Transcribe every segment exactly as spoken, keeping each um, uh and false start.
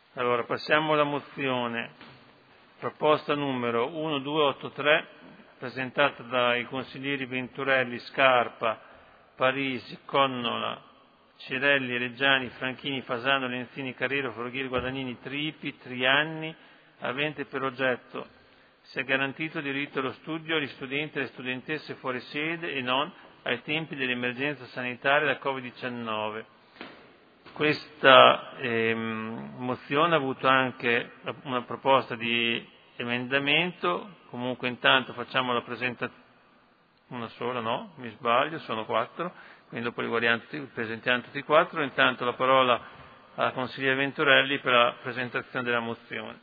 Allora, passiamo alla mozione. Proposta numero milleduecentoottantatré, presentata dai consiglieri Venturelli, Scarpa, Parisi, Connola, Cirelli, Reggiani, Franchini, Fasano, Lenzini, Carrero, Forgheri, Guadagnini, Tripi, Trianni, avente per oggetto: sia garantito il diritto allo studio agli studenti e alle studentesse fuori sede e non ai tempi dell'emergenza sanitaria da covid diciannove. Questa ehm, mozione ha avuto anche una proposta di emendamento. Comunque intanto facciamo la presentazione, una sola, no? Mi sbaglio, sono quattro, quindi dopo li guardiamo tutti, presentiamo tutti e quattro. Intanto la parola alla consigliera Venturelli per la presentazione della mozione.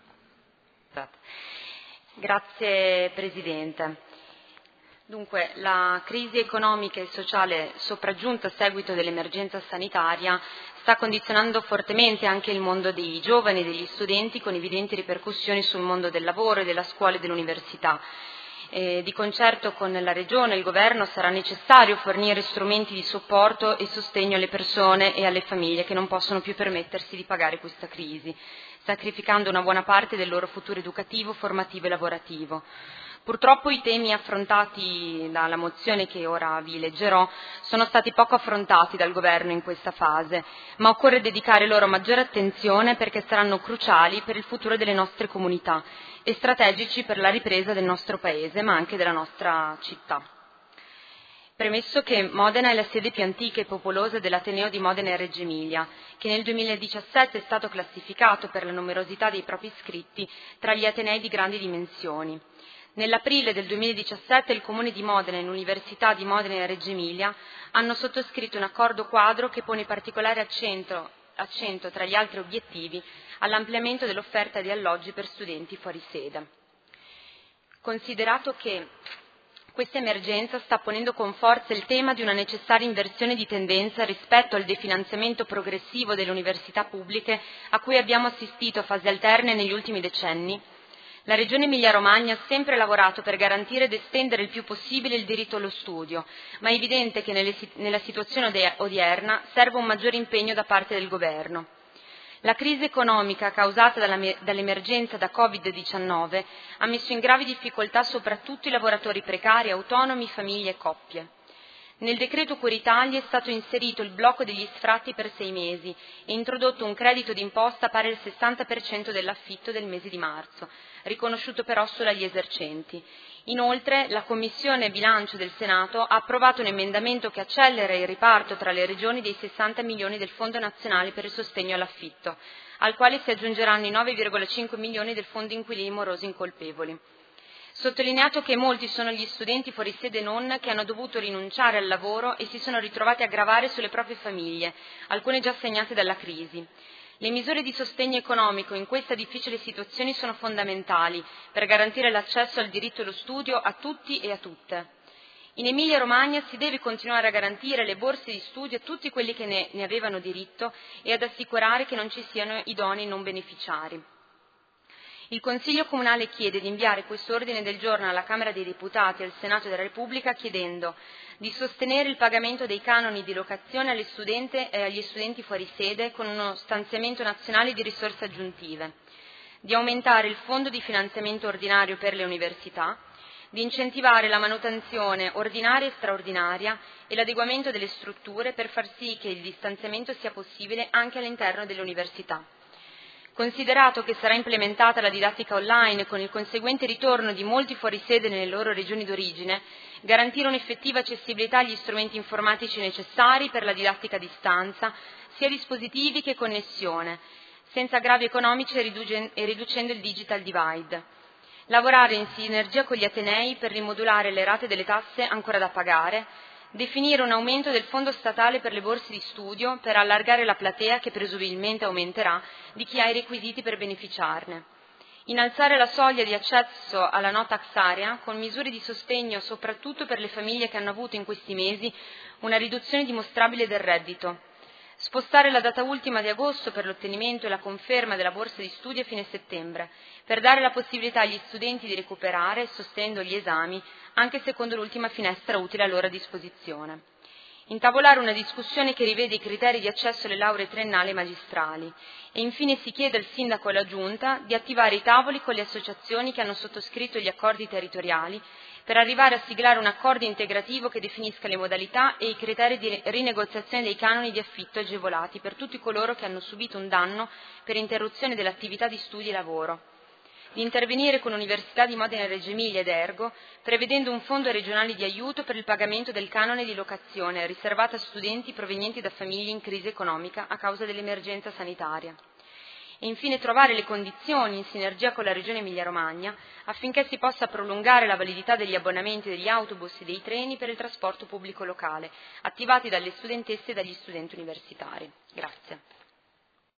Grazie Presidente. Dunque, la crisi economica e sociale sopraggiunta a seguito dell'emergenza sanitaria sta condizionando fortemente anche il mondo dei giovani e degli studenti, con evidenti ripercussioni sul mondo del lavoro e della scuola e dell'università. Eh, di concerto con la Regione e il Governo sarà necessario fornire strumenti di supporto e sostegno alle persone e alle famiglie che non possono più permettersi di pagare questa crisi, sacrificando una buona parte del loro futuro educativo, formativo e lavorativo. Purtroppo i temi affrontati dalla mozione che ora vi leggerò sono stati poco affrontati dal Governo in questa fase, ma occorre dedicare loro maggiore attenzione perché saranno cruciali per il futuro delle nostre comunità e strategici per la ripresa del nostro Paese, ma anche della nostra città. Premesso che Modena è la sede più antica e popolosa dell'Ateneo di Modena e Reggio Emilia, che nel duemiladiciassette è stato classificato per la numerosità dei propri iscritti tra gli atenei di grandi dimensioni. Nell'aprile del duemiladiciassette il Comune di Modena e l'Università di Modena e Reggio Emilia hanno sottoscritto un accordo quadro che pone particolare accento, accento tra gli altri obiettivi all'ampliamento dell'offerta di alloggi per studenti fuori sede. Considerato che questa emergenza sta ponendo con forza il tema di una necessaria inversione di tendenza rispetto al definanziamento progressivo delle università pubbliche a cui abbiamo assistito a fasi alterne negli ultimi decenni, la Regione Emilia-Romagna ha sempre lavorato per garantire ed estendere il più possibile il diritto allo studio, ma è evidente che nelle, nella situazione odierna serve un maggiore impegno da parte del Governo. La crisi economica causata dall'emergenza da covid diciannove ha messo in gravi difficoltà soprattutto i lavoratori precari, autonomi, famiglie e coppie. Nel decreto Cura Italia è stato inserito il blocco degli sfratti per sei mesi e introdotto un credito d'imposta pari al sessanta per cento dell'affitto del mese di marzo, riconosciuto però solo agli esercenti. Inoltre, la Commissione Bilancio del Senato ha approvato un emendamento che accelera il riparto tra le regioni dei sessanta milioni del Fondo Nazionale per il Sostegno all'Affitto, al quale si aggiungeranno i nove virgola cinque milioni del Fondo Inquilini Morosi Incolpevoli. Sottolineato che molti sono gli studenti fuori sede non che hanno dovuto rinunciare al lavoro e si sono ritrovati a gravare sulle proprie famiglie, alcune già segnate dalla crisi. Le misure di sostegno economico in questa difficile situazione sono fondamentali per garantire l'accesso al diritto allo studio a tutti e a tutte. In Emilia-Romagna si deve continuare a garantire le borse di studio a tutti quelli che ne, ne avevano diritto e ad assicurare che non ci siano idonei non beneficiari. Il Consiglio Comunale chiede di inviare questo ordine del giorno alla Camera dei Deputati e al Senato della Repubblica chiedendo di sostenere il pagamento dei canoni di locazione alle studente e agli studenti fuori sede con uno stanziamento nazionale di risorse aggiuntive, di aumentare il fondo di finanziamento ordinario per le università, di incentivare la manutenzione ordinaria e straordinaria e l'adeguamento delle strutture per far sì che il distanziamento sia possibile anche all'interno delle università. Considerato che sarà implementata la didattica online con il conseguente ritorno di molti fuorisede nelle loro regioni d'origine, garantire un'effettiva accessibilità agli strumenti informatici necessari per la didattica a distanza, sia dispositivi che connessione, senza aggravi economici e riducendo il digital divide. Lavorare in sinergia con gli atenei per rimodulare le rate delle tasse ancora da pagare, definire un aumento del fondo statale per le borse di studio per allargare la platea che presumibilmente aumenterà di chi ha i requisiti per beneficiarne. Innalzare la soglia di accesso alla no tax area con misure di sostegno soprattutto per le famiglie che hanno avuto in questi mesi una riduzione dimostrabile del reddito. Spostare la data ultima di agosto per l'ottenimento e la conferma della borsa di studio a fine settembre, per dare la possibilità agli studenti di recuperare, sostenendo gli esami, anche secondo l'ultima finestra utile a loro disposizione. Intavolare una discussione che rivede i criteri di accesso alle lauree triennali e magistrali. E infine si chiede al Sindaco e alla Giunta di attivare i tavoli con le associazioni che hanno sottoscritto gli accordi territoriali per arrivare a siglare un accordo integrativo che definisca le modalità e i criteri di rinegoziazione dei canoni di affitto agevolati per tutti coloro che hanno subito un danno per interruzione dell'attività di studi e lavoro. Di intervenire con l'Università di Modena e Reggio Emilia ed Ergo, prevedendo un fondo regionale di aiuto per il pagamento del canone di locazione riservato a studenti provenienti da famiglie in crisi economica a causa dell'emergenza sanitaria. E infine trovare le condizioni, in sinergia con la Regione Emilia-Romagna, affinché si possa prolungare la validità degli abbonamenti degli autobus e dei treni per il trasporto pubblico locale, attivati dalle studentesse e dagli studenti universitari. Grazie.